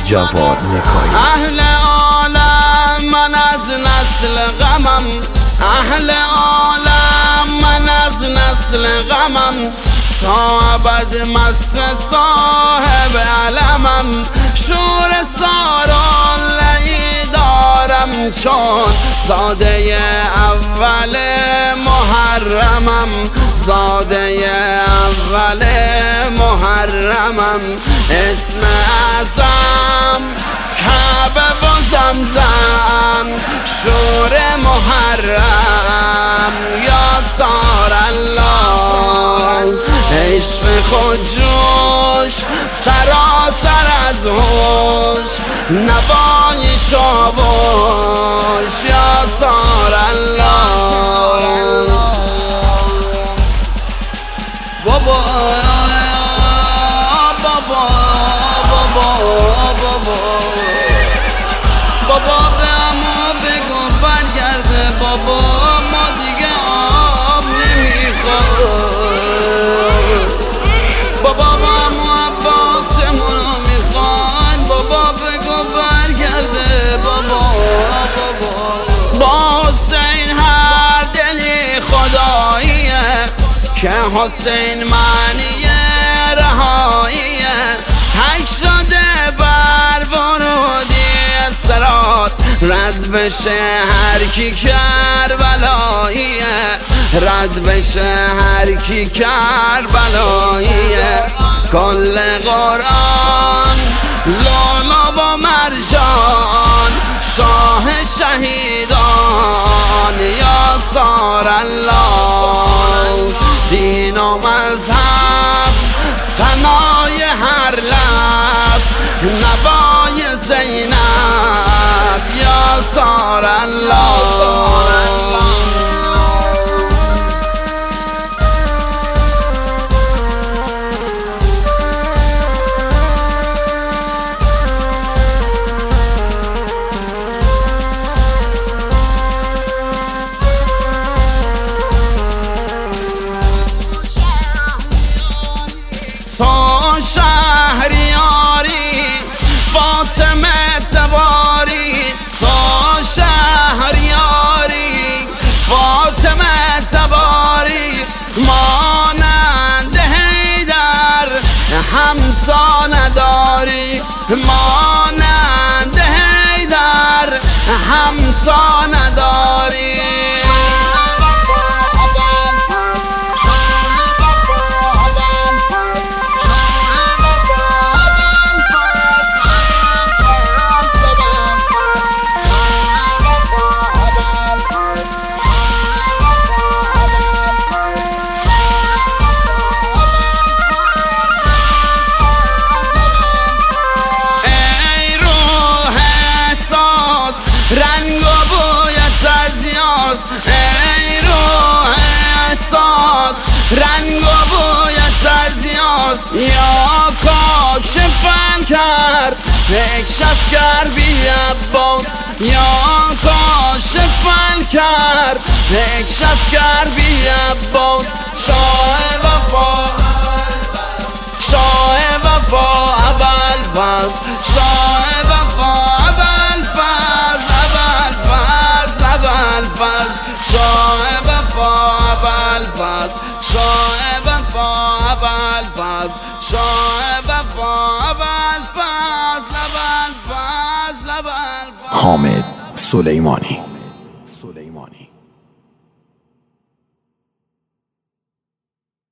جواد نکایی. اهل عالم من از نسل غمم، اهل عالم من از نسل غمم، تا ابد مست صاحب علمم. شور ساراللهی دارم چون زاده اول محرمم، زاده اول محرمم. اسم اعظم کعبه و زمزم، شور محرم یا سارالله. عشق خود جوش سراسر از هوش، نوای چاوش یا سارالله. بابا بابا بابا بابا به عمو بگو برگرده بابا، ما دیگه آب نمیخواد. بابا ما عمو عباسمونو میخوان، بابا بگو برگرده بابا. با حسین هر دلی خداییه، که حسین معنی رهاییه. حک شده بر ورودی صراط، رد بشه هر کی کربلاییه، رد بشه هر کی کربلاییه. کل قرآن لالا و مرجان، شاه شهیدان یا سارالله. دین و مذهب ثنای هر لب، نوای زینب یا سارالله. تو شهریاری فاطمه تباری، تو شهریاری فاطمه تباری. مانند حیدر همتا نداری، مانند حیدر همتا نداری. رنگ و بویت از یاس ای روح احساس، رنگ و بویت از یاس. یا کاشفن کرد اکشف کرد بی عباس، یا کاشفن کرد اکشف کرد بی عباس. شاه وفا شاه وفا ابوالفضل، شاه وفا شاه وفا ابوالفضل، شاه وفا ابوالفضل، شاه وفا ابوالفضل. حامد سلیمانی.